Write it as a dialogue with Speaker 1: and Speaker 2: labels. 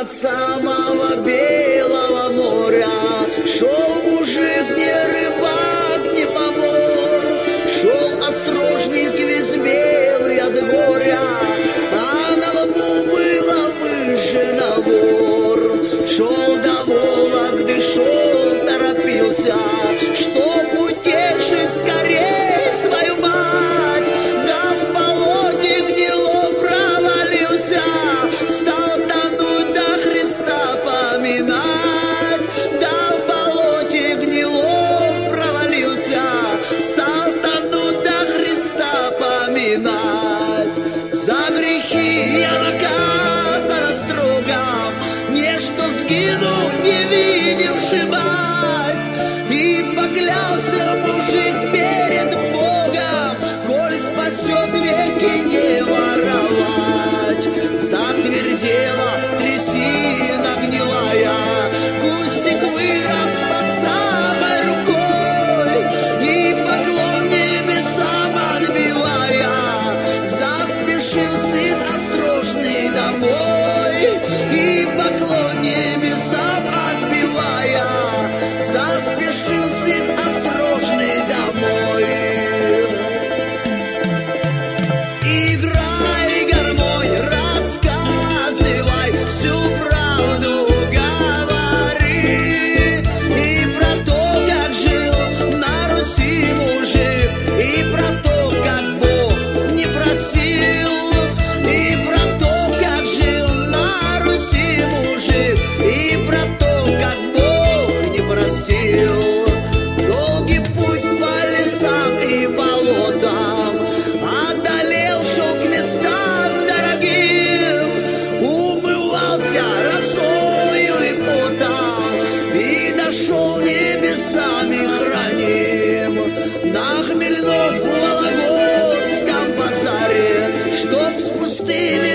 Speaker 1: от самого Белого моря. Шел мужик, не рыбак, не помор, шел острожник весь белый от горя, а на лбу было выжжено вор. Шел до Вологды, шел, торопился, чтоб утешить скорей свою мать. Да в болоте гнилом провалился, стал тонуть, до Христа поминать. Да в болоте гнилом провалился, стал тонуть, до Христа поминать. За грехи я наказан строгом, не что сгину, не видевши мать. И поклялся мужик перед Богом, коль спасет веки не воровать. Затвердела трясина гнилая, кустик вырос под самой рукой, и поклон небесам отбивая, заспешил сын острожный домой. И поклон небесам отбивая, заспешил сын острожный домой. Играй, гармонь, рассказывай, всю правду говори. И про то, как жил на Руси мужик, и про то, как Бог не просил. И про то, как жил на Руси мужик, и про то, как Бог не простил. Долгий путь по лесам и болотам одолел, шел к местам дорогим, умывался росою и потом, и дошел небесами храним. На хмельном Вологодском базаре, чтоб с пустыми